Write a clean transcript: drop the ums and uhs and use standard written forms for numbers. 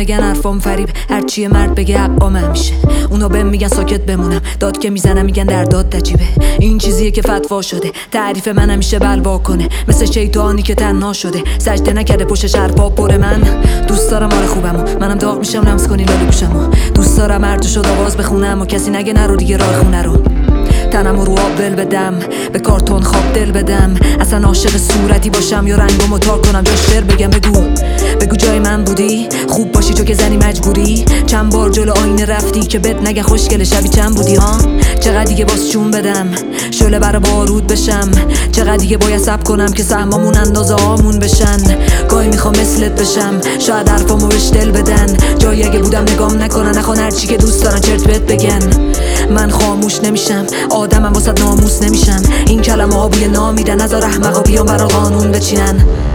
نگن حرفام فریب، هرچی مرد بگه حقام همیشه. اونا بهم میگن ساکت بمونم، داد که میزنم میگن در داد عجیبه. این چیزیه که فتوا شده، تعریف من همیشه بلوا کنه، مثل شیطانی که تنها شده، سجده نکرده پشتش حرفا پر. من دوست دارم آره خوبمو، منم داغ میشم لمس کنی لاله گوشمو. دوست دارم هر شد آواز بخونم و کسی نگه نرو دیگه راه خونه رو. تنم رو آب ول بدم، به کارتون خواب دل بدم، اصلا عاشق صورتی باشم یا رنگمو تار کنم جاش شعر بگم. بگو جای من بودی، خوب باشی تو که زنی مجبوری. چند بار جلو آینه رفتی که بد نگه خوشگل شبی چند بودی ها. چقدر دیگه باز چون بدم شعله برا بارود بشم، چقدر دیگه باید صبر کنم که سهمامون اندازه هامون بشن. گاهی میخوام مثلت بشم، شاید حرفامو بهش دل بدن، جایی اگه بودم نگام نکنن، نخوان هرچی که دوست دارن چرت بهت بگن. من خاموش نمیشم، آدمم واسه ناموس نمیشم، این کلمه ها بوی نامیدن، نذار احمقا بیان برا قانون بچینن.